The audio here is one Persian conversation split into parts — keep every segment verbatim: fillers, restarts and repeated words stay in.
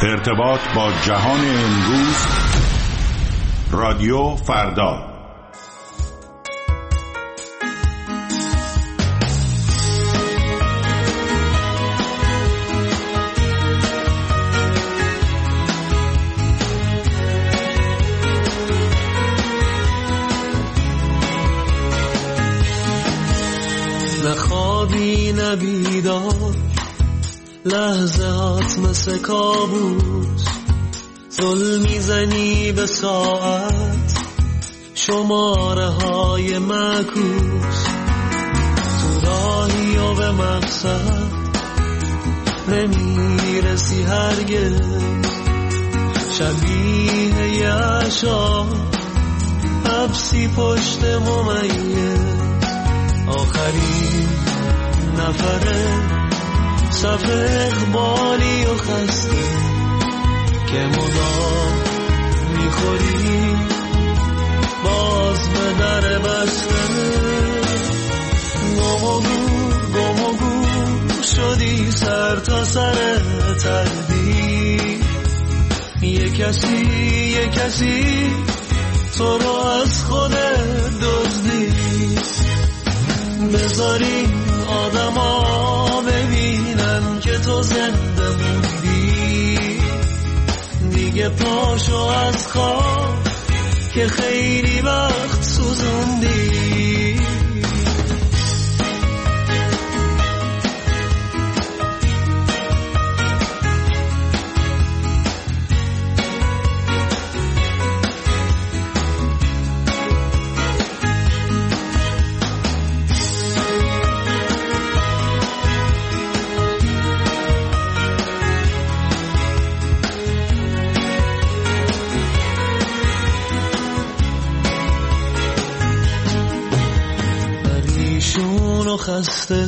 ارتباط با جهان امروز. رادیو فردا. نه خوابی نه بیدار، لحظات مثل کابوس، زل میزنی به ساعت، شماره های معکوس، تو راهی و به مقصد نمیرسی هرگز، شبیه یه عشا حبسی پشت ممیز، آخرین نفره صف اقبالی و خسته که مدام میخوری باز به در بسته، گم و گور گم و گور شدی سر تا سر تردید، یه کسی یه کسی تو رو از خودت دزدید، بذاری آدم ها ببینن که تو زنده موندی، دیگه پاشو از خواب که خیلی وقت سوزوندی. خسته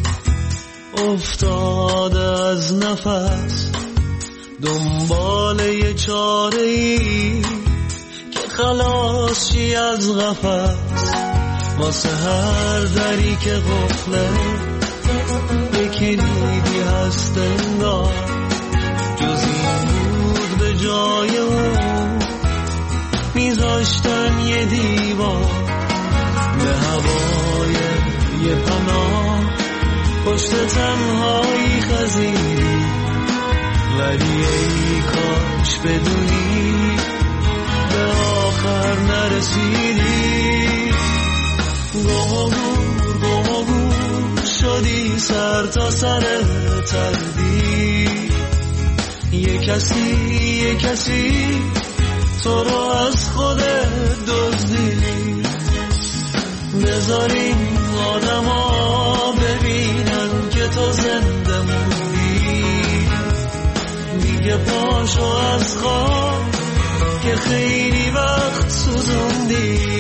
افتاده از نفس، دنبال یه چاره‌ای که خلاص شی از قفس، واسه هر دری که قفله به کلیدی هست انگار، جز این بود به جای اون میذاشتن یه دیوار، به هوای یه پناه پشت تنهایی خزیدی، ولی ای کاش بدونی به آخر نرسیدی، گم و گور گم و گور شدی سر تا سر تردید، یه کسی یه کسی تو رو از خودت دزدید، بذاریم آدم ها ببینن که تو زنده موندی، دیگه پاشو از خواب که خیلی وقت سوزوندی.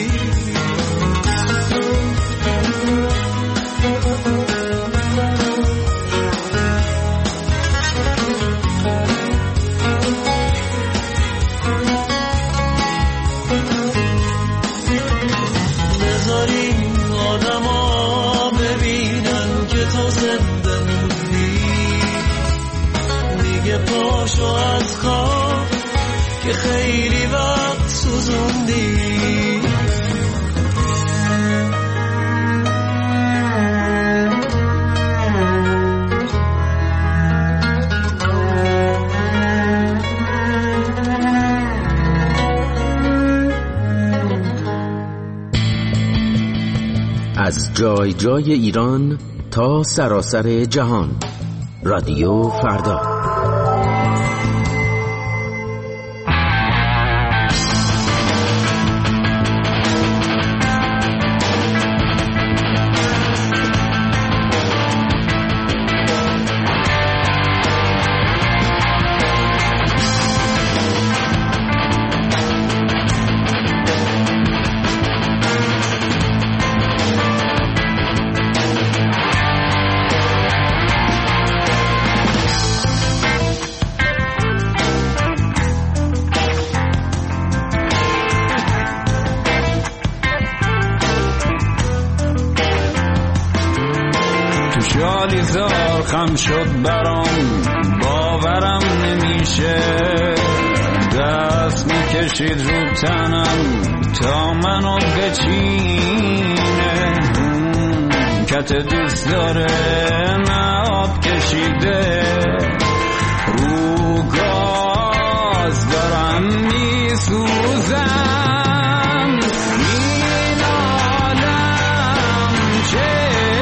پاشو از خواب که خیلی وقت سوزوندی. از جای جای ایران تا سراسر جهان، رادیو فردا. شالی زار خم شد برام، باورم نمیشه بچه دست میکشید رو تنم تا منو بچینه، کت دوست داره نه آب کشیده، رو گاز دارم میسوزم، این عالم چه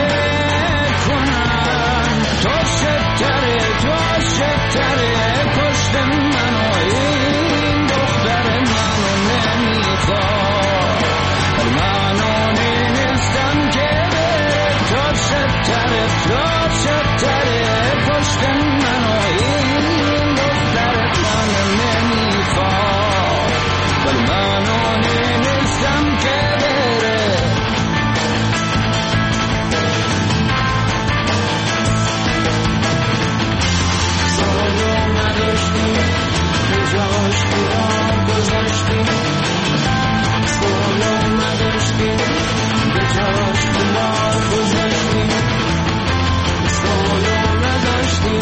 کنم، تو شتره تو شتره پشت منو، این دختر منو نمیخواد، منو نیستم که بره، تو شتره تو شتره پشت منو، این دختر منو نمیخواد، ولی منو نیستم که بره. سالو نداشتی به جاش بیرام گذاشتی، سالو نداشتی به جاش بیرام گذاشتی، سالو نداشتی.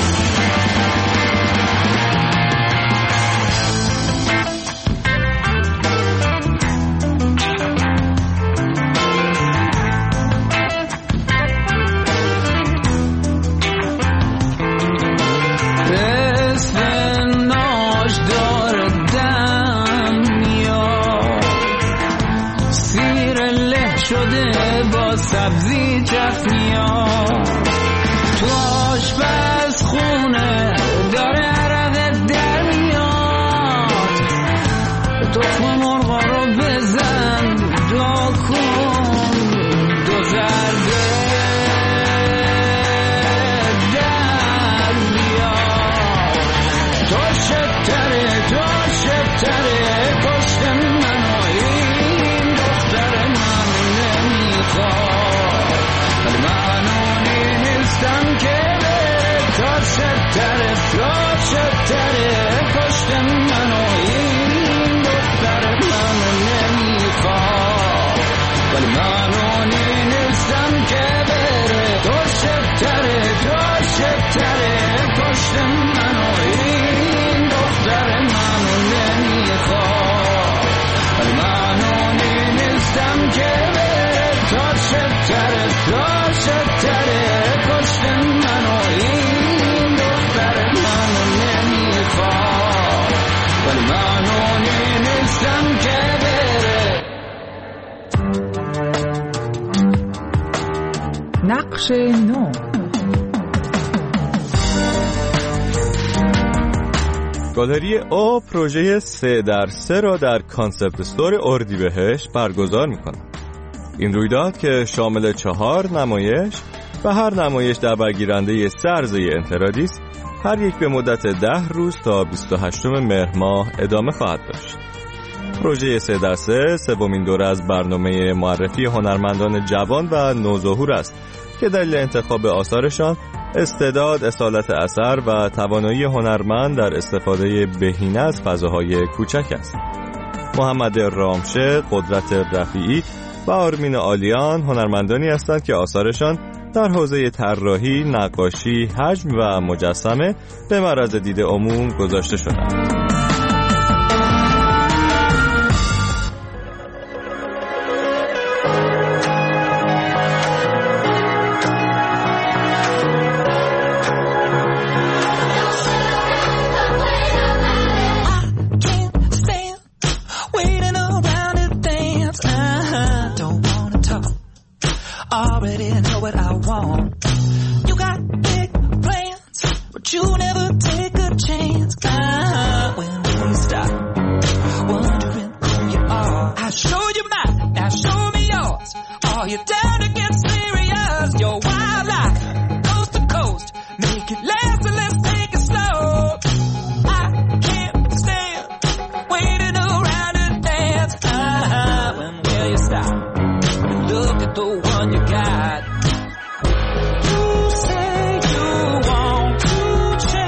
شده با سبزی جفنیا، تو آشپز خونه داره عرق در میاد، تخم مرغا رو بزن دعا کن دو ضربه در بیاد، تو شتره تو شتره پشت منو، این دختر منو نمیخواد، ولی منو نیستم که بره، تو شتره تو شتره پشت منو، این دختر منو نمیخواد، ولی منو نیستم که بره، تو شتره تو شتره پشت منو، این دختر منو نمیخواد، ولی منو نیستم که بره، تو شتره تو شتره پشت منو، این دختر منو نمیخواد، ولی منو نیستم که بره. نقش نو. گالری او پروژه سه در سه را در کانسپت استور اردیبهشت برگزار می‌کند. این رویداد که شامل چهار نمایش و هر نمایش در برگیرنده سه عرضه انفرادی است، هر یک به مدت ده روز تا بیست و هشتم مهر ماه ادامه خواهد داشت. پروژه سه در سه سومین دوره از برنامه معرفی هنرمندان جوان و نوظهور است که دلیل انتخاب آثارشان استعداد، اصالت اثر و توانایی هنرمند در استفاده بهینه از فضاهای کوچک است. محمد رامشه، قدرت رفیعی و آرمین آلیان هنرمندانی هستند که آثارشان در حوزه طراحی، نقاشی، حجم و مجسمه به معرض دید عموم گذاشته شدند. Already know what I want. You got big plans, but you never take a chance. Ah, when will you stop wondering who you are? I show you mine, now show me yours. Are you down to get serious? You're wild like coast to coast. Make it last and let's take it slow. I can't stand waiting around to dance. Ah, when will you stop? Look at the one you got. You say you want to change.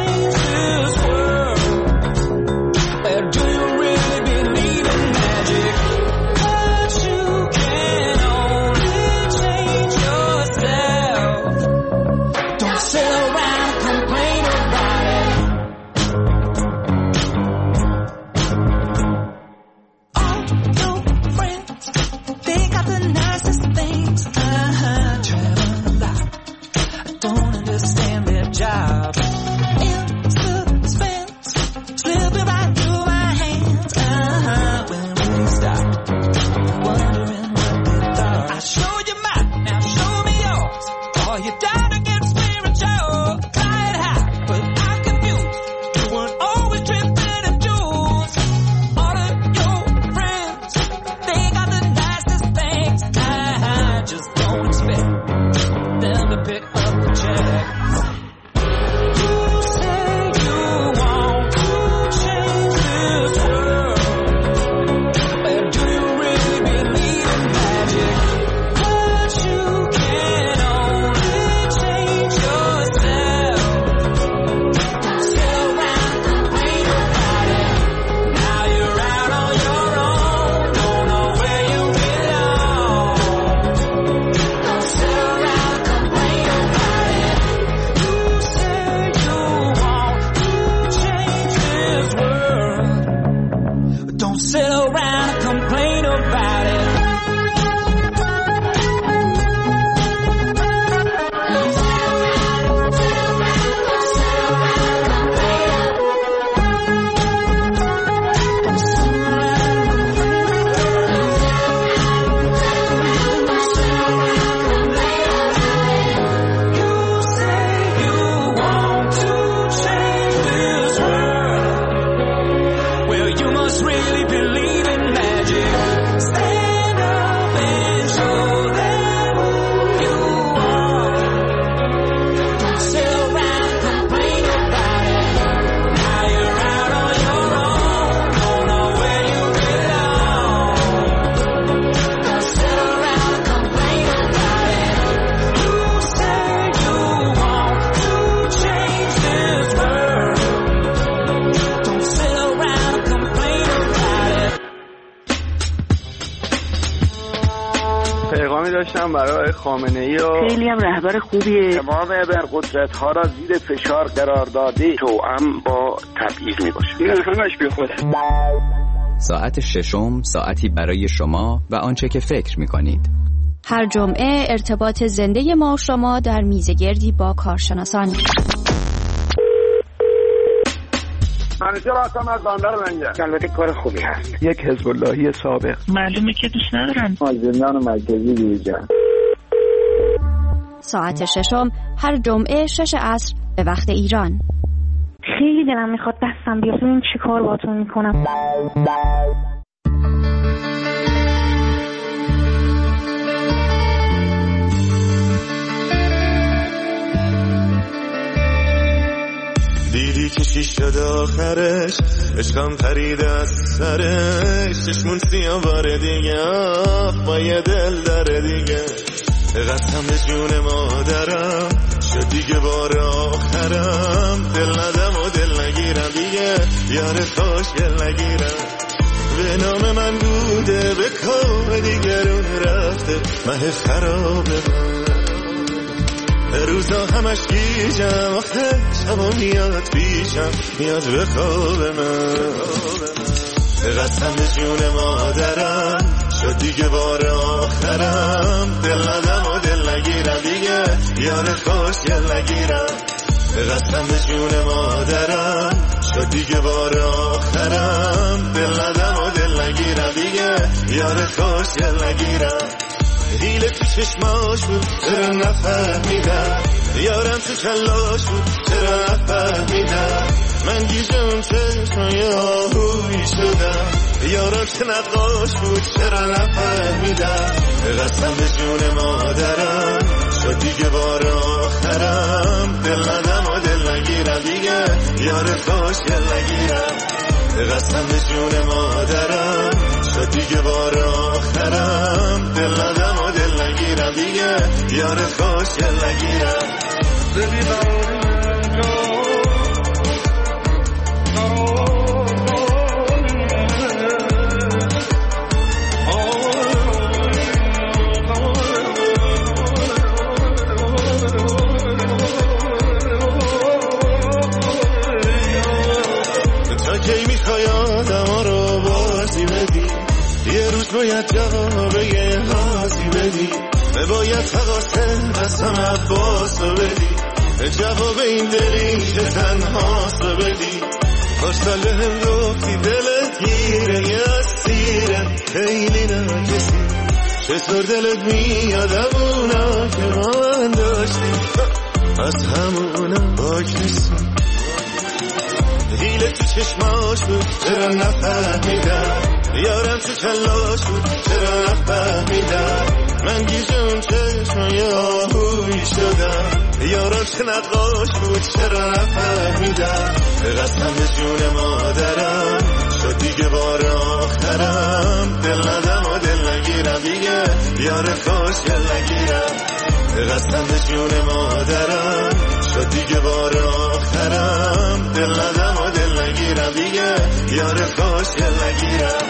میکنم برای خامنه‌ای و خیلی هم رهبر خوبیه. تمام ابرقدرت‌ها را زیر فشار قرار داده، توأم با تبعیض میباشه. این همش بی خوده. ساعت ششم، ساعتی برای شما و آنچه که فکر میکنید. هر جمعه ارتباط زنده ما و شما در میزگردی با کارشناسان. منیجر هستم از بندر منجر. البته کار خوبی هست. یک حزب اللهی سابق. معلومه که دوست ندارن. از زندان مرکزی بیرون. ساعت ششم هر جمعه شش عصر به وقت ایران. خیلی دلم میخواد دستم بیاد. این چی کار باتون میکنم؟ دیدی که شیش شد آخرش، عشقم پرید از سرش، چشمون سیاه باره دیگه، آخ با یه دل داره دیگه. قسم به جون مادرم شد دیگه بار آخرم، دل ندم و دل نگیرم دیگه، یار خوشگل نگیرم. به نام من بوده به کام دیگرون رفته، مه خرابه من روزا همش گیجم، آخه شبا میاد پیشم، میاد به خواب من. قسم به جون مادرم شد دیگه بار آخرم، دل ندم و دل نگیرم دیگه، یار خوشگل نگیرم. قسم به جون مادرم شد دیگه بار آخرم، دل ندم و دل نگیرم دیگه، یار خوشگل نگیرم. دیل تو چشماش بود چرا نفهمیدم، یارم تو کلاش بود چرا نفهمیدم. من گیجم چشمای آهویی شدم، یارم که نقاش بود چرا نفهمیدم. قسم به جون مادرم شد دیگه بار آخرم، دل ندم و دل نگیرم دیگه، یار خوشگل نگیرم. قسم به جون مادرم شد دیگه بار آخرم، دل ندم و دل نگیرم دیگه، یار خوشگل نگیرم. تا کی میخوای آدم رو بازی بدی، یه روز باید جواب یه حاضی بدی، باید فقاسه قسم عباس رو بدی، جواب این دلی که تنهاست رو بدی. پاشتال به هم گفتی دلت گیره یه اسیره، خیلی ناکسی چطور دلت میادم اونا که ما من داشتیم، از همونا باکسی. دیل تو چشماش بود چرا نفهمیدم، یارم تو کلاش بود چرا نفهمیدم. من گیجم چشمای آهویی شدم، یارم که نقاش بود چرا نفهمیدم. قسم به جون مادرم شد دیگه بار آخرم، دل ندم و دل نگیرم دیگه، یار خوشگل نگیرم. قسم به جون مادرم شد دیگه بار آخرم، دل ندم و دل نگیرم دیگه، یار خوشگل نگیرم.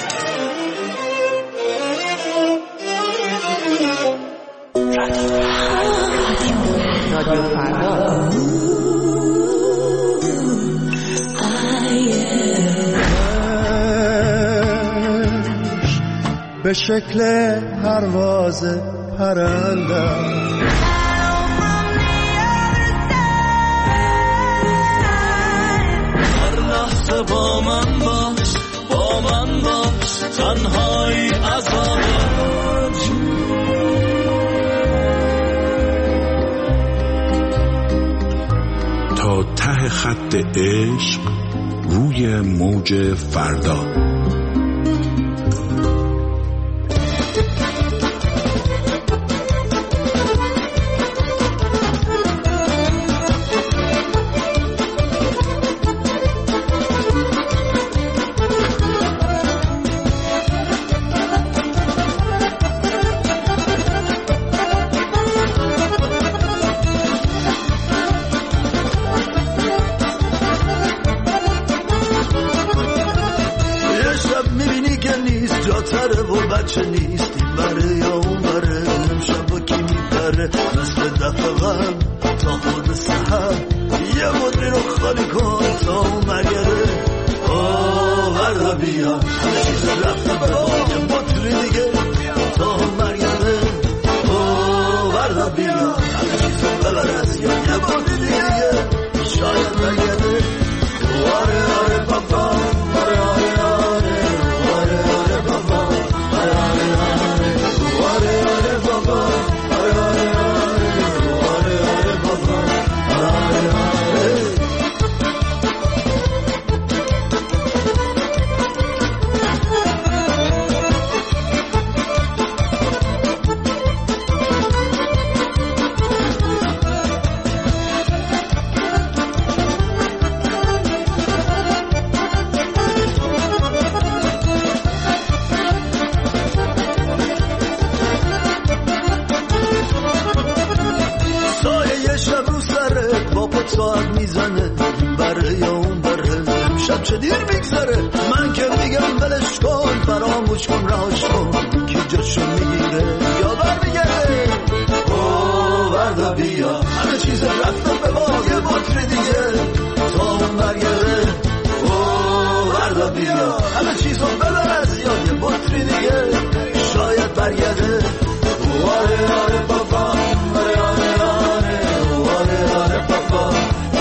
رادیو فردا. به شکل پرواز پرندم با من باش، با من باش، تنهایی عذابم. تا ته خط عشق روی موج فردا. میگیره مثل دفعه غم تا خود سحر یه مدری رو خالی کن تا اون مرگره آه وردا بیا همه چیز رفته برا یه مدری دیگه تا اون مرگره آه وردا بیا همه چیز ببر از یا یه مدری دیگه شاید مرگره آره آره بابا آره آره آره آره آره بابا آره آره آره آره آره بابا آره آره آره آره آره بابا آره آره ساعت میزنه این بره یا اون بره شب چه دیر میگذره من که میگم بلش کن فراموش کن راش کن کی جاشو میگیره یا بر میگرده اوه وردا بیا همه چیز رفتم به باقی بطری دیگه تا اون برگره اوه وردا بیا همه چیزو ببر از یاد یه بطری دیگه شاید برگرده آره آره بابا آره آره آره آره آره بابا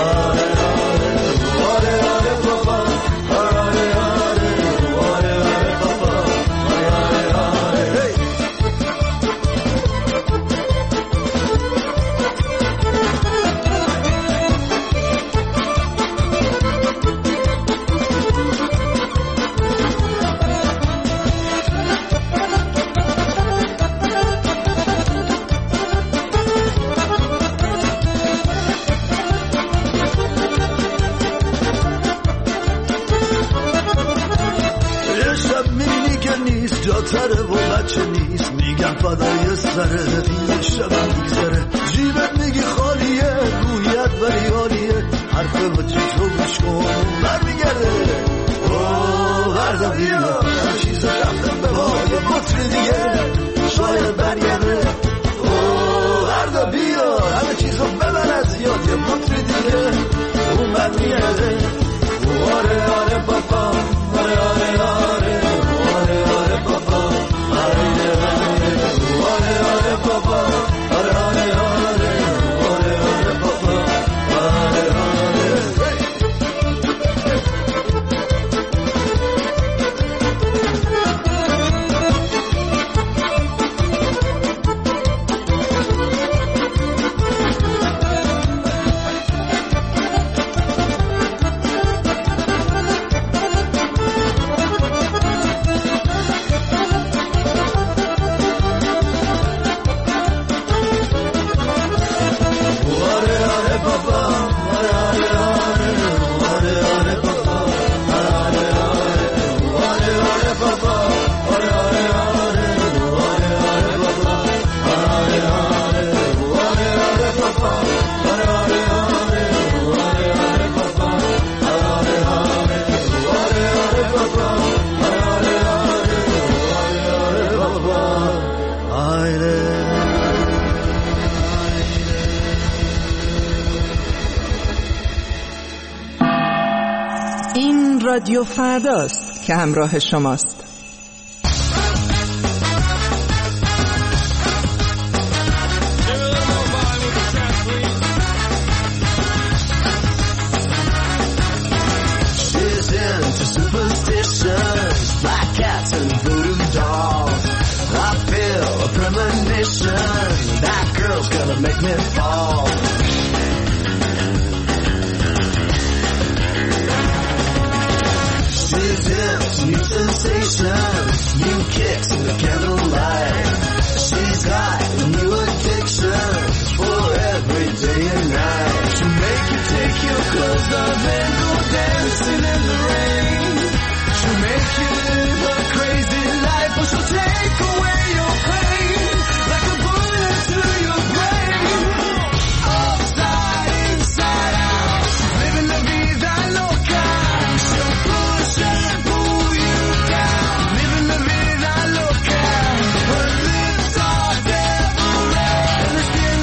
جاتره و بچه نیست میگم فدای سره یه شبم میگذره جیبت میگی خالیه رویت ولی حالیه حرف بچه تو گوش کن برمیگرده اوه وردا بیا همه چیز رفتم به وای مطری دیگه شاید برگرده اوه وردا بیا همه چیزو ببر از یاد یه مطری دیگه اون برمیگرده آره آره بابا آره آره آره آره آره بابا آره آره آره آره بابا آره آره آره آره آره بابا آره آره رادیو فرداست که همراه شماست. New kicks in the candlelight. She's got new addictions for every day and night. She'll make you take your clothes off and go dancing in the rain. She'll make you live a crazy life, or she'll take away your pain like a bullet to your brain. Upside, inside out, she's living la vida loca. She'll push and pull you down. Living la vida loca. Her lips are devil red, and her skin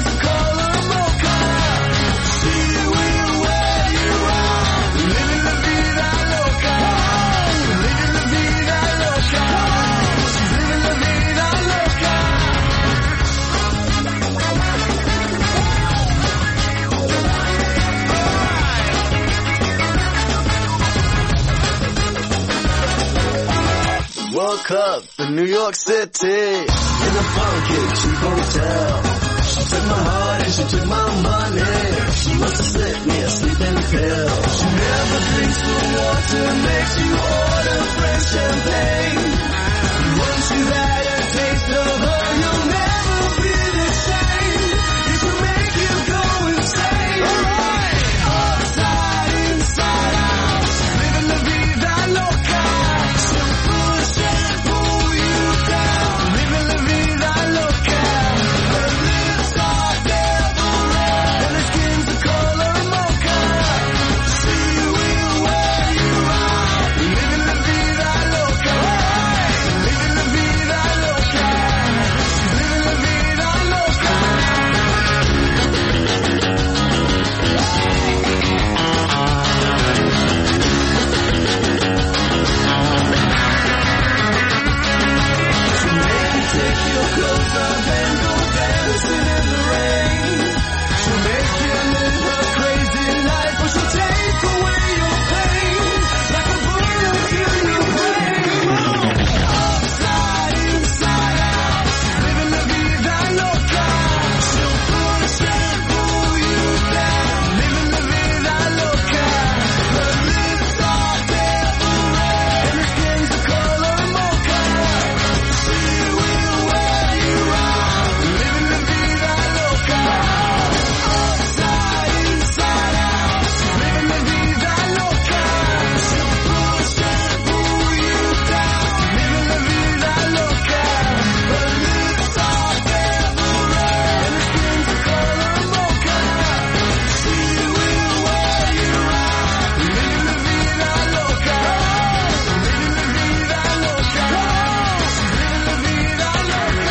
woke up in New York City in a funky cheap hotel. She took my heart and she took my money. She must have slipped me a sleeping pill. She never drinks the water, makes you order fresh champagne. Once you've had a taste of her, you'll never be the same. It will make you go insane. Alright, upside, inside out, living la vida loca. She'll push and pull you down, living la vida loca. Her lips are devil red, and her skin's the color mocha. She will wear you out, living la vida loca. Living la vida loca. Living la vida loca. She'll make you take your clothes off and go dancing in the rain. She'll make you live a crazy life, but she'll take away your pain like a bullet to your brain. Upside, inside out, living la vida loca. She'll push and pull you down, living la vida loca. Her lips are devil red, and her skin's the color mocha. She will wear you out, living la vida loca. Upside, inside out, living la vida loca. She'll push and pull you down, living la vida loca. Her lips are devil red, and her skin's the color mocha. She will wear you out, living la vida loca. Living la vida loca. Living la vida loca.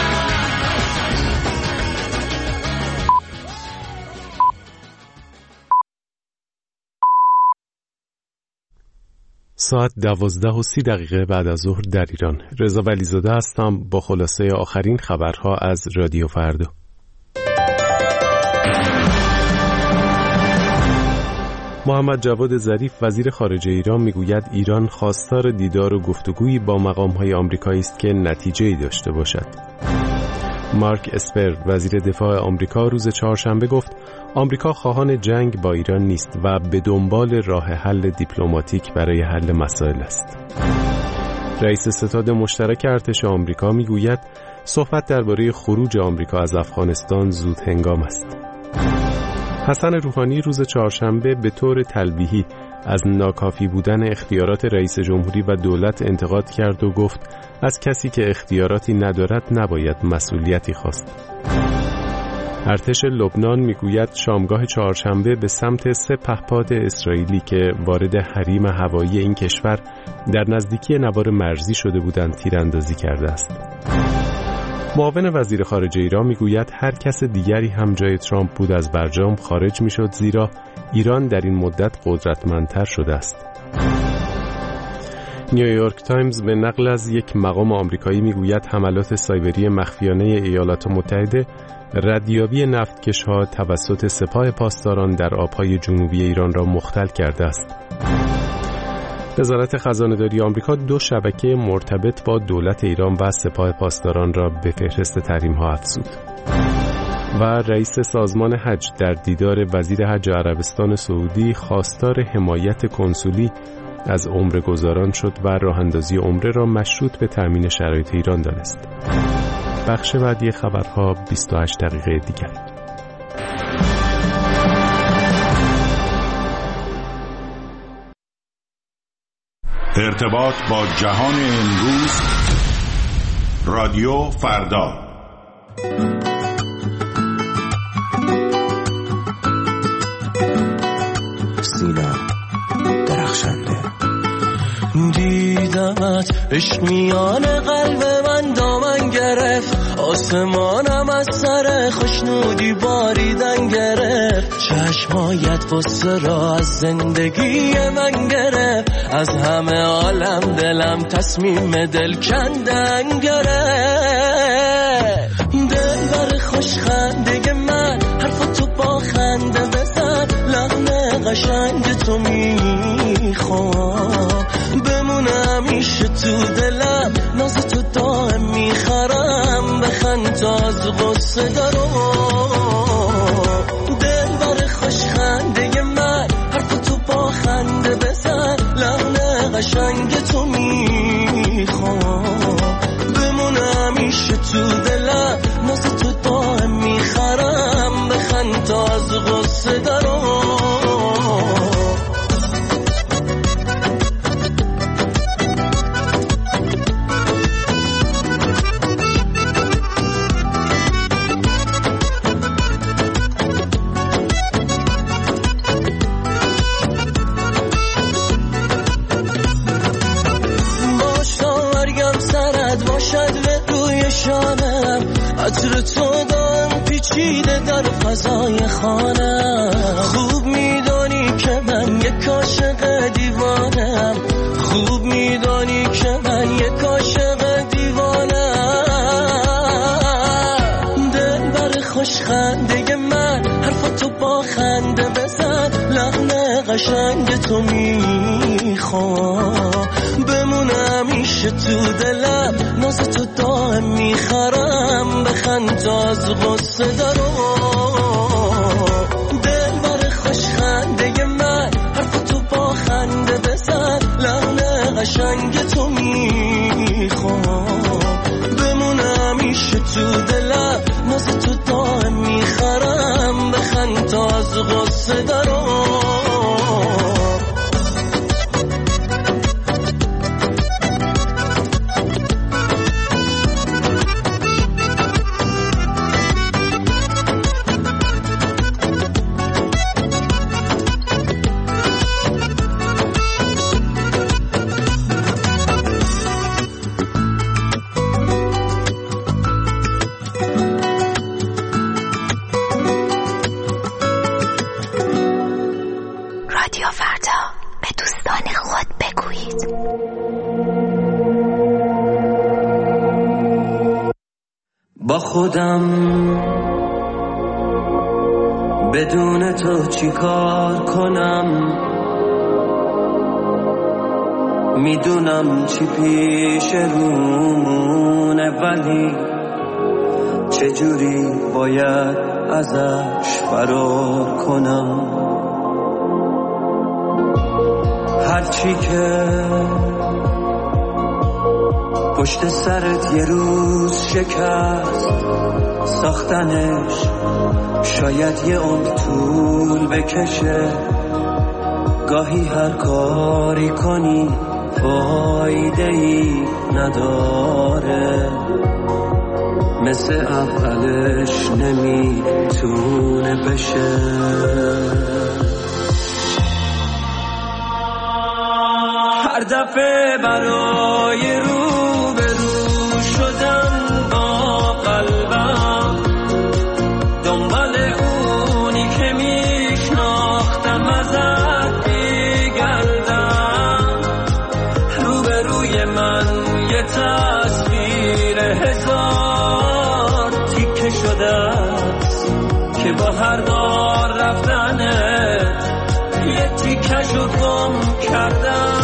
ساعت دوازده و سی دقیقه بعد از ظهر در ایران. رضا ولیزاده هستم با خلاصه آخرین خبرها از رادیو فردا. محمد جواد ظریف وزیر خارجه ایران میگوید ایران خواستار دیدار و گفتگویی با مقام‌های آمریکایی است که نتیجه‌ای داشته باشد. مارک اسپر وزیر دفاع آمریکا روز چهارشنبه گفت آمریکا خواهان جنگ با ایران نیست و به دنبال راه حل دیپلماتیک برای حل مسائل است. رئیس ستاد مشترک ارتش آمریکا میگوید صحبت درباره خروج آمریکا از افغانستان زود هنگام است. حسن روحانی روز چهارشنبه به طور تلویحی از ناکافی بودن اختیارات رئیس جمهوری و دولت انتقاد کرد و گفت از کسی که اختیاراتی ندارد نباید مسئولیتی خواست. ارتش لبنان میگوید شامگاه چهارشنبه به سمت سه پهپاد اسرائیلی که وارد حریم هوایی این کشور در نزدیکی نوار مرزی شده بودند تیراندازی کرده است. معاون وزیر خارجه ایران میگوید هر کس دیگری هم جای ترامپ بود از برجام خارج میشد زیرا ایران در این مدت قدرتمندتر شده است. نیویورک تایمز به نقل از یک مقام آمریکایی میگوید حملات سایبری مخفیانه ایالات متحده ردیابی نفتکش‌ها توسط سپاه پاسداران در آبهای جنوبی ایران را مختل کرده است. وزارت خزانه‌داری آمریکا دو شبکه مرتبط با دولت ایران و سپاه پاسداران را به فهرست تحریم‌ها افزود. و رئیس سازمان حج در دیدار وزیر حج عربستان سعودی خواستار حمایت کنسولی از عمره‌گذاران شد و راه‌اندازی عمره را مشروط به تأمین شرایط ایران دانست. بخش بعدی خبرها بیست و هشت دقیقه دیگر. ارتباط با جهان امروز رادیو فردا. سینا درخشنده دیدمت عشق میان قلب من دامن گرفت آسمانم از سر خوشنودی باریدن گرفت چشمایت قصه را از زندگی من گرفت از همه عالم دلم تصمیم دل کندن گرفت دل بر خوش خنده من حرف تو با خنده بزن لحن قشنگ تو میخوام بمونه همیشه تو دلم ناز غصه دارم. دل بر خوش خنده من حرف تو با خنده بزن، لحن قشنگ تو میخوام بمونه همیشه تو دلم، ناز تو دائم میخرم، بخند تا از غصه دارم. عطر تو دارم پیچیده در فضای خانم، خوب میدانی که من یک عاشق دیوانم، خوب میدانی که من یک عاشق دیوانم. دل بر خوش خنده من حرف تو با خنده بزن، لحن قشنگ تو میخوام بمونه همیشه تو دلم، ناز تو دائم میخرم، بخند تا از غصه دارم. دل بر خوش خنده من حرف تو با خنده بزن، لحن قشنگ تو میخوام بمونه همیشه تو دلم، ناز تو دائم میخرم، بخند تا از غصه دارم. با خودم بدون تو چی کار کنم، میدونم چی پیش رومونه، ولی چجوری باید ازش فرار کنم. هرچی که پشت سرت یه روز شکست ساختنش، شاید یه عمر طول بکشه. گاهی هر کاری کنی فایده‌ای نداره، مثل اولش نمیتونه بشه. هر دفعه برای رو به رو شدن با قلبم، دنبال اونی که میشناختم ازت میگردم. روبروی من یه تصویر هزار تیکه شده است که با هر بار رفتنت یه تیکشو گم کردم.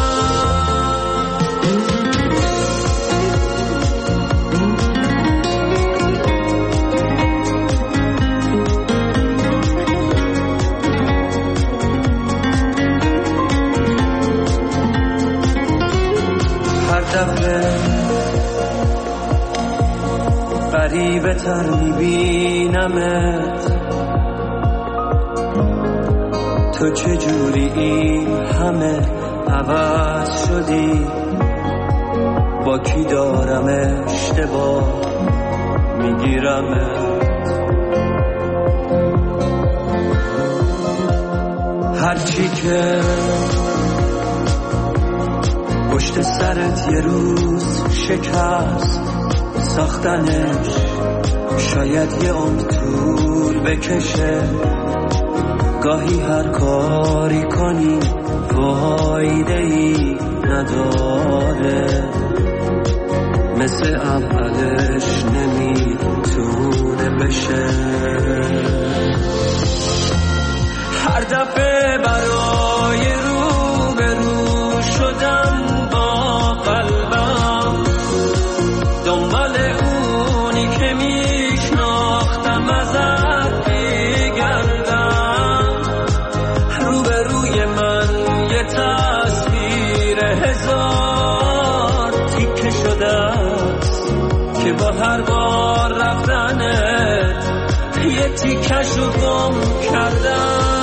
غریبه تر میبینمت، تو چجوری این همه عوض شدی؟ با کی دارم اشتباه میگیرمت؟ هرچی که پشت سرت یه روز شکست ساختنش، شاید یه عمر طول بکشه. گاهی هر کاری کنی فایده‌ای نداره، مثل اولش نمیتونه بشه. هر دفعه برای رو به رو شدن با قلبم، دنبال اونی که میشناختم هر بار رفتنت یه تیکشو گم کردم.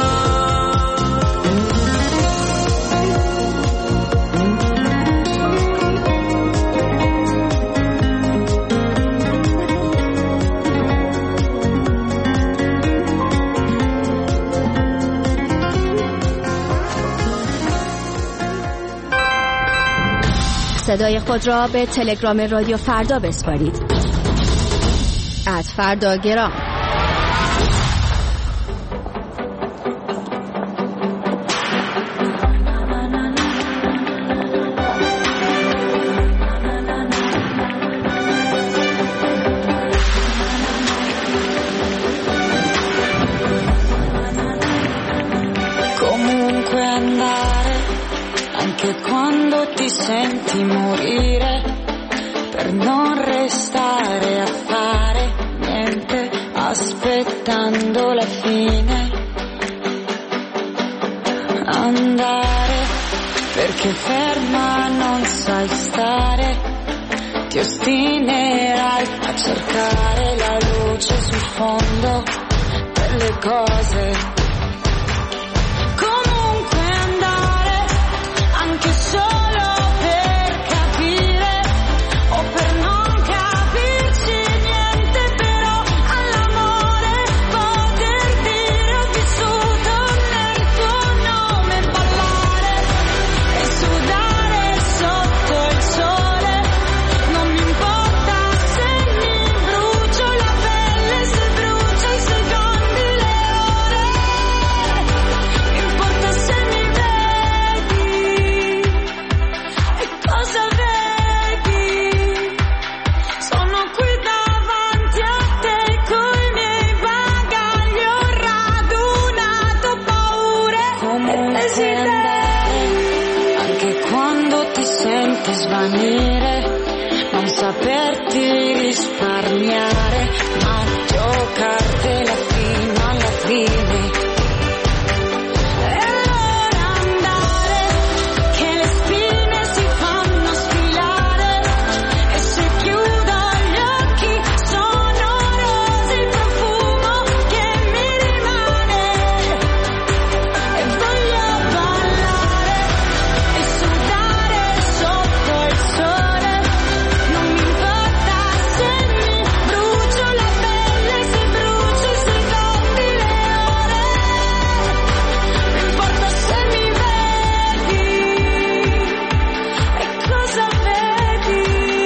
صدای خود را به تلگرام رادیو فردا بسپارید. ات فرداگرام. Comunque andare, anche quando ti senti morire, per non restare a fare niente, aspettando la fine. Andare, perché ferma non sai stare, ti ostinerai a cercare la luce sul fondo delle cose. Comunque andare, anche solo per capire o per non capirci niente, però all'amore poter dire ho vissuto nel tuo nome, ballare e sudare sotto il sole, non mi importa se mi brucio la pelle, se brucio i secondi, le ore, mi importa se mi vedi e cosa vedi. Sono qui davanti a te coi miei bagagli, ho radunato paure e desideri. Anche quando ti senti svanire, non saperti risparmiare, ma giocartela fino alla fine. E allora andare, che le spine si fanno sfilare, e se chiudo gli occhi sono rose il profumo che mi rimane. E voglio ballare e sudare sotto il sole, non mi importa se mi brucio la pelle, se brucio i secondi, le ore, mi importa se mi vedi e cosa vedi.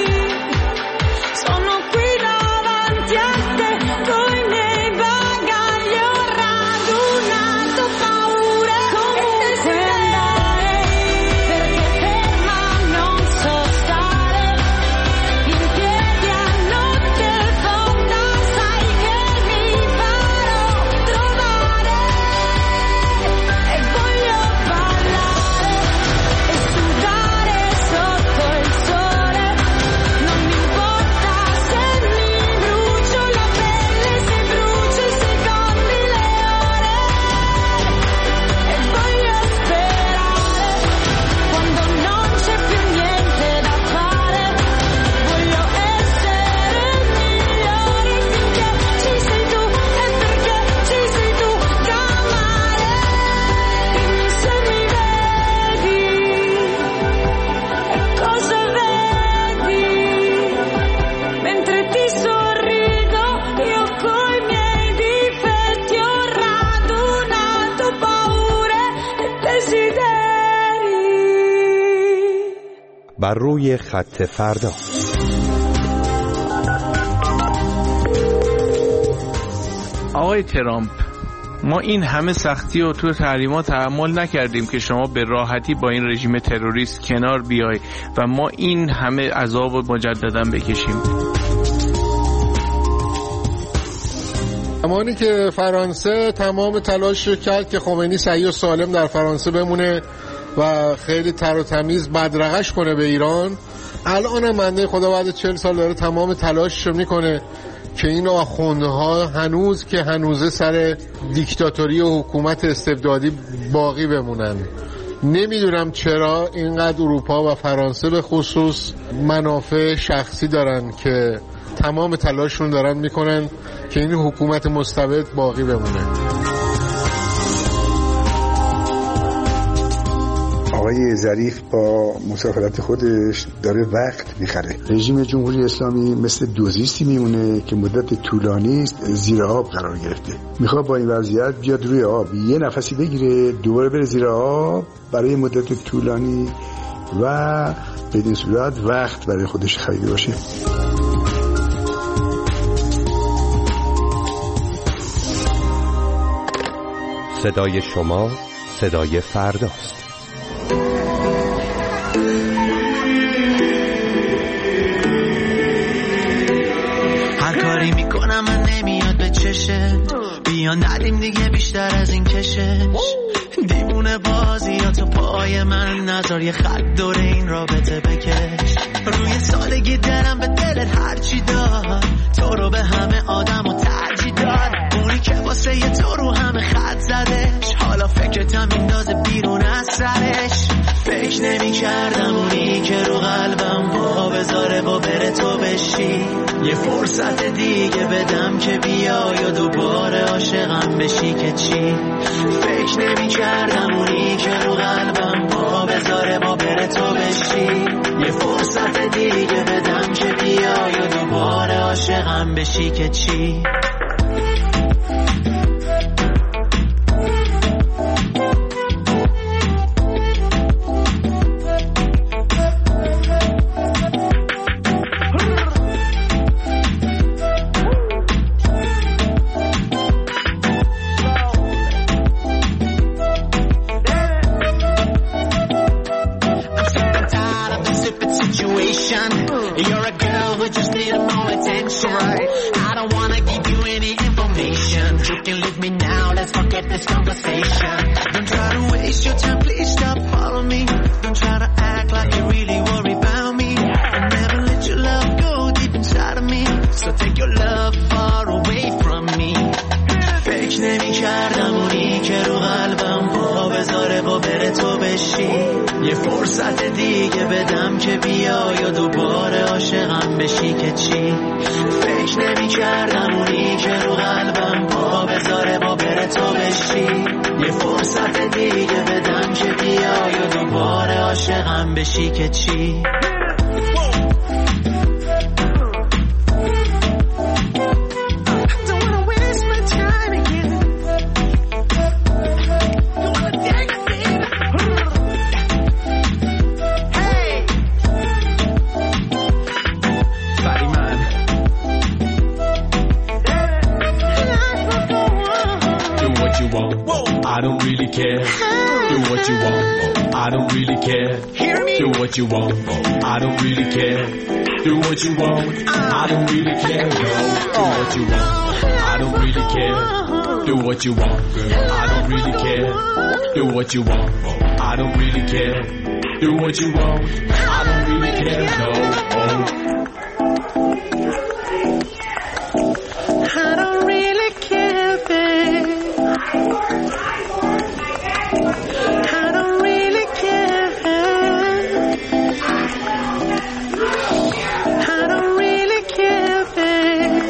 Sono qui davanti a te coi miei bagagli, ho radunato paure e andare, perché ferma non so stare, in piedi a notte fonda, sai che mi farò trovare. E voglio ballare e sudare sotto il sole, non mi importa se mi brucio la pelle, se brucio i secondi, le ore, e voglio sperare quando non c'è più niente da fare, voglio essere migliore finché ci sei tu e perché ci sei tu da amare. Dimmi se mi vedi e cosa vedi, mentre ti sorrido io coi miei difetti ho radunato paure e desideri. بر روی خط فردا. آقای ترامپ، ما این همه سختی و تو تحریمات تحمل نکردیم که شما به راحتی با این رژیم تروریست کنار بیای و ما این همه عذاب رو مجددا بکشیم. زمانی که فرانسه تمام تلاش کرد که خمینی صحیح و سالم در فرانسه بمونه و خیلی تر و تمیز بدرقش کنه به ایران، الان هم بنده خدا بعد چهل سال داره تمام تلاشش رو میکنه که این آخوندها هنوز که هنوزه سر دیکتاتوری و حکومت استبدادی باقی بمونن. نمیدونم چرا اینقدر اروپا و فرانسه به خصوص منافع شخصی دارن که تمام تلاششون دارن میکنن که این حکومت مستبد باقی بمونه. آقای ظریف با مسافرت خودش داره وقت میخره. رژیم جمهوری اسلامی مثل دوزیستی میمونه که مدت طولانی است زیر آب قرار گرفته. میخواد با این وضعیت بیاد روی آب، یه نفسی بگیره، دوباره بره زیر آب برای مدت طولانی و بدین صورت وقت برای خودش خریده باشه. صدای شما صدای فرداست. هر کاری میکنم من نمیاد به چشت، بیان ندیم دیگه بیشتر از این کشش. دیوونه بازی یا تو پای من نذار یه خط دور این رابطه بکش. روی سالگی دلم به دلت هرچی داد، تو رو به همه آدم و ترجیح داد. اونی که واسه یه تو رو همه خط زدش، حالا فکرتم میندازه بیرون از سرش. فکر نمی کردم اونی که رو قلبم با بذاره و بره تو بشی. یه فرصت دیگه بدم که بیای و دوباره عاشقم بشی که چی. فکر نمی کردم اونی که رو قلبم با بذاره و بره تو بشی. یه فرصت دیگه بدم که بیای و دوباره عاشقم بشی که چی. You're a girl who just need more attention. Right. I don't wanna give you any information. You can leave me now, let's forget this conversation. Don't try to waste your time, please stop following me. Don't try to act like you really worry about me. I'll never let your love go deep inside of me. So take your love far away from me. فکر نمی کردم اونی که رو قلبم پا بذاره و بره تو بشی. یه فرصت دیگه بدم که بیای و دوباره عاشقم بشی که چی. فکر نمی کردم اونی که رو قلبم پا بذاره و بره تو بشی. یه فرصت دیگه بدم که بیای و دوباره عاشقم بشی که چی. I don't really care. Do what you want. I don't really care. Do what you want. I don't really care. Do what you want. I don't really care. No. Do what you want. I don't really care. Do what you want. I don't really care. Do what you want. I don't really care. Do what you want. I don't really care. No. Oh. I don't really care, babe. I don't really care. I don't really care, babe.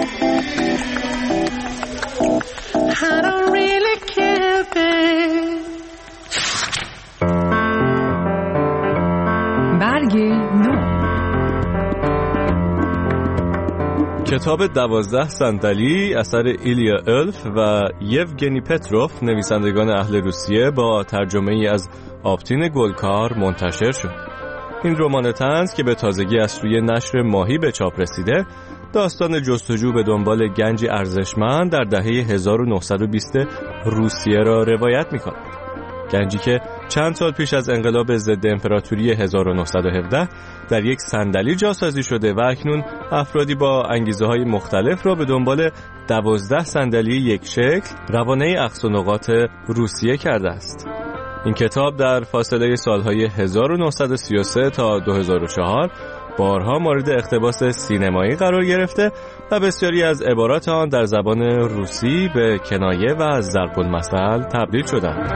I don't really care, babe. برگ نو. کتاب دوازده صندلی اثر ایلیا الف و یوگنی پتروف نویسندگان اهل روسیه با ترجمه ای از آبتین گلکار منتشر شد. این رمان طنز که به تازگی از سوی نشر ماهی به چاپ رسیده، داستان جستجو به دنبال گنجی ارزشمند در دهه هزار و نهصد و بیست روسیه را روایت می‌کند. گنجی که چند سال پیش از انقلاب ضد امپراتوری هزار و نهصد و هفده در یک صندلی جاسازی شده و اکنون افرادی با انگیزه‌های مختلف را به دنبال دوازده صندلی یک شکل روانه اقصی نقاط روسیه کرده است. این کتاب در فاصله سالهای هزار و نهصد و سی و سه تا دو هزار و چهار بارها مورد اقتباس سینمایی قرار گرفته و بسیاری از عبارات آن در زبان روسی به کنایه و ضرب المثل تبدیل شدند.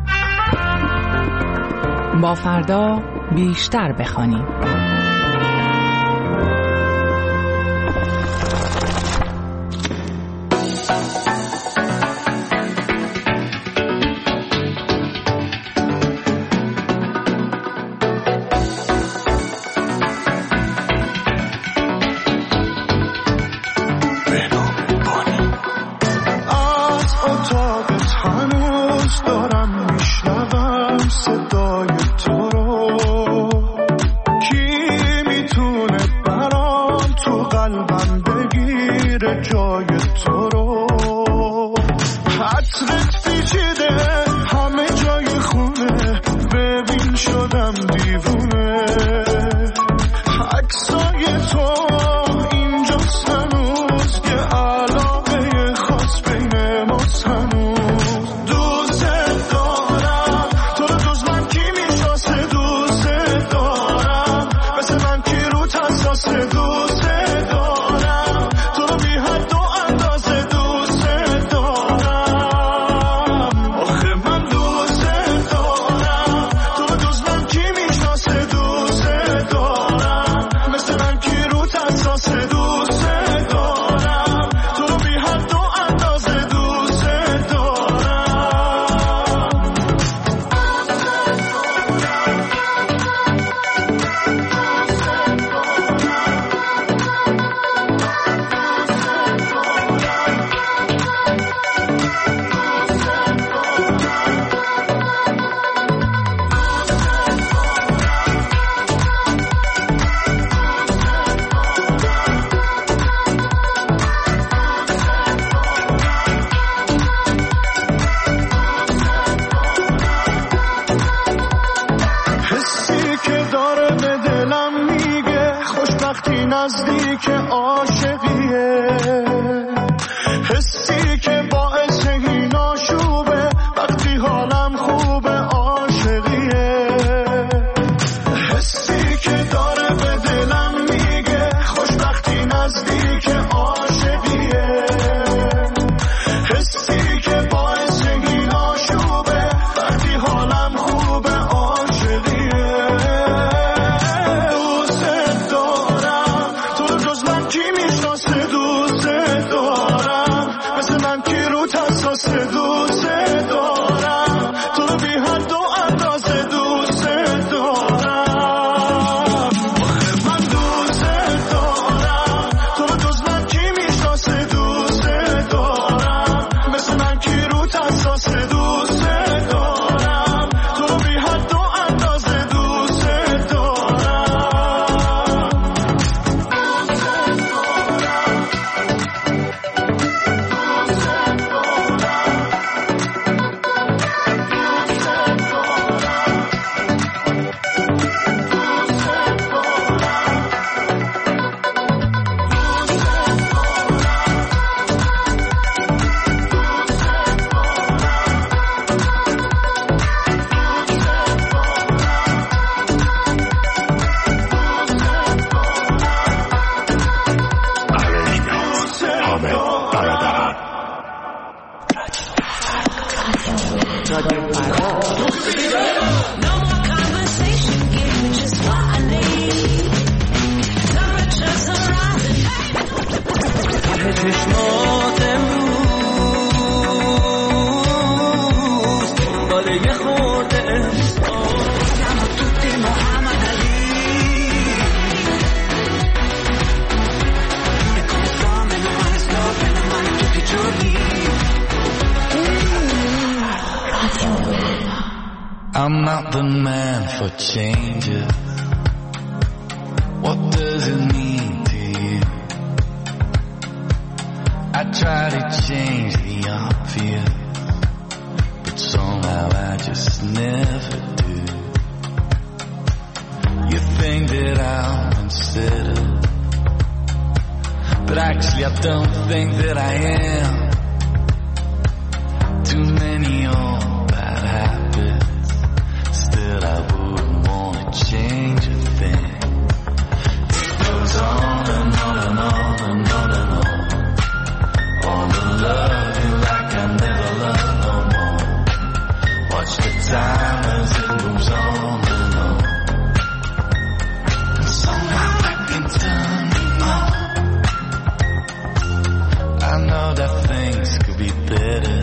با فردا بیشتر بخوانیم. صدای تو رو کی میتونه برام تو قلبم بگیره جای تو رو حسرت پیچیده همه جای خونه ببین شدم دیوونه عکسای تو اینجاست هنوز که علاقه خاص بین ماست هنوز دوست دارم تو رو جز من کی میشناسه دوست دارم مثل من کی رو تساسه دوست دارم تو رو بی حد و اندازه دوست دارم آخه من دوست دارم تو رو جز من کی میشناسه دوست دارم مثل من کی رو تساسه دوست دارم تو رو بی حد و اندازه دوست دارم حسی که داره به دلم میگه خوشبختی نزدیک عاشقیه حسی که باعث این آشوبه وقتی حالم خوبه عاشقیه حسی که داره به دلم میگه خوشبختی نزدیک عاشقیه حسی که باعث این آشوبه وقتی حالم خوبه عاشقیه دوست دارم تو رو جز من کی میشناسه دوست دارم مثل من کی رو تساسه دوست دارم تو رو بی حد و اندازه دوست دارم آخه من دوست دارم تو رو جز من کی میشناسه دوست دارم مثل من کی رو تساسه دوست دارم تو رو بی حد و اندازه دوست دارم چشمات امروز دنبال یه خورده siamo tutti Muhammad Ali e come fame non male scopre non male tutti i giorni I'm not the man for changes. What does it mean to you? I try to change the obvious, but somehow I just never do. You think that I'm unsettled, but actually I don't think that I am. Too many old bad habits, still I wouldn't want to change a thing. It goes on and on and on and on and on. On the love you like I never loved no more. Watch the time as it moves on and on. And somehow I can turn it on. I know that things could be better.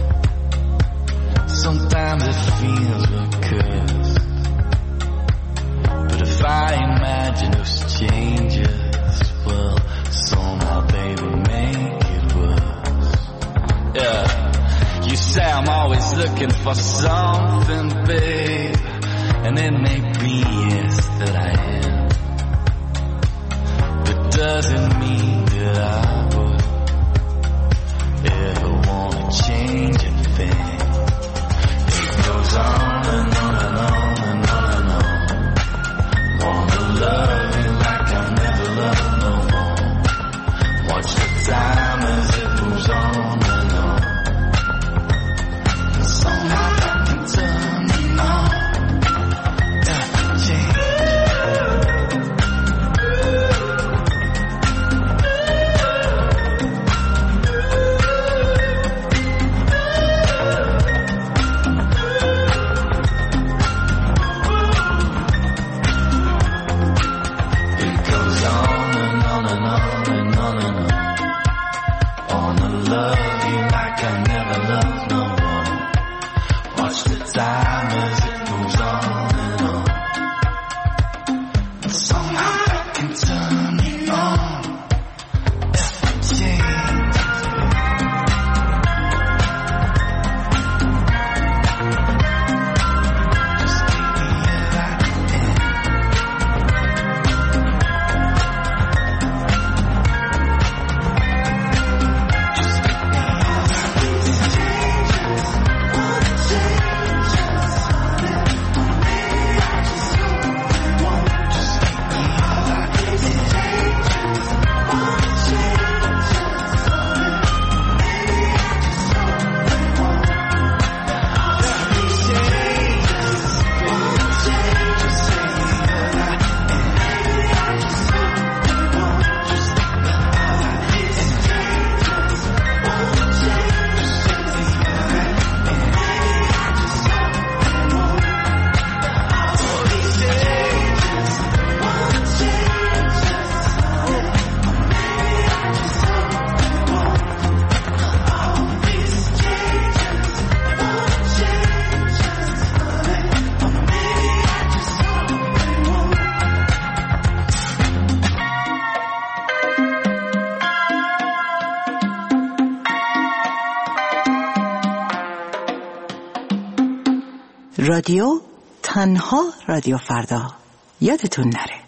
Sometimes it feels we're cursed. But if I imagine those changes, well, somehow baby make it worse. Yeah, you say I'm always looking for something, babe, and it may be yes that I am, but doesn't mean that I would ever wanna change a thing. It goes on and on and on and on and on. Wanna love you like I've never loved no more. Watch the time as it moves on and on. And somehow I can turn it on. Yeah, change. رادیو تنها رادیو فردا، یادتون نره.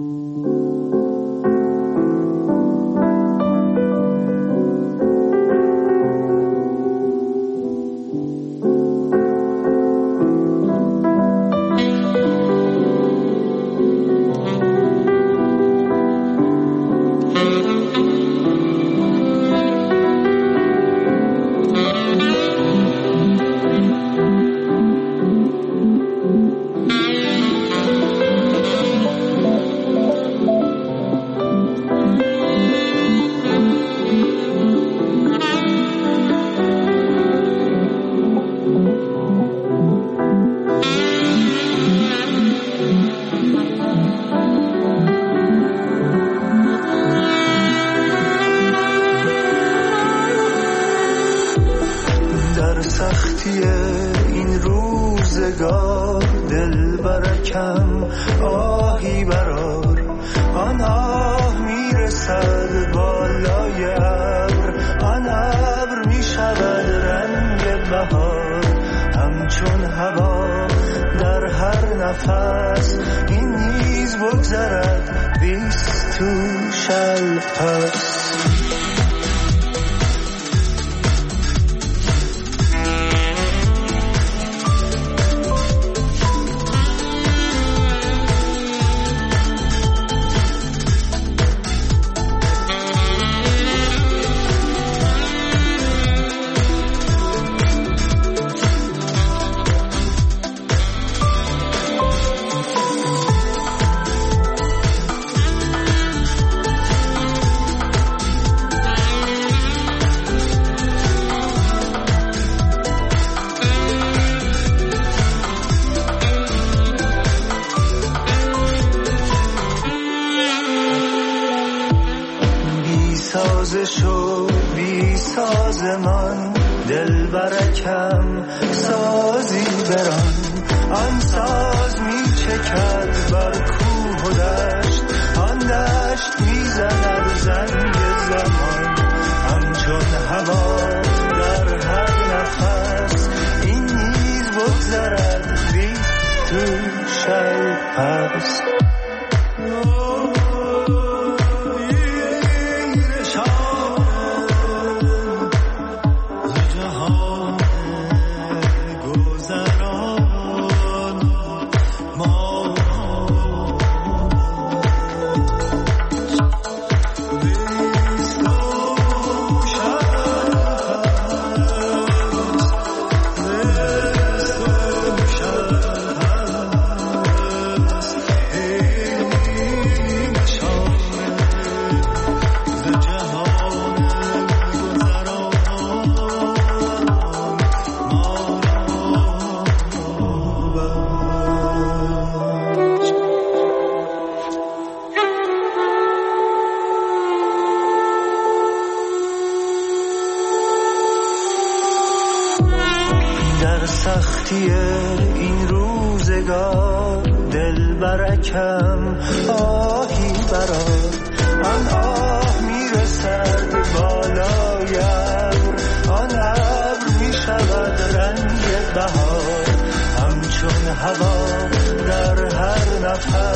شو بی سازمان دل برکم سازی بران آن ساز می چکد بر کوه و دشت آن دشت می زند زنگ زمان همچون هوا در هر نفس میگذرد بی تو شب پس این روزگار دل برکم آهی برای آن آه میرسد بالایم آن ابر میشود رنگ بهار همچون هوا در هر نفس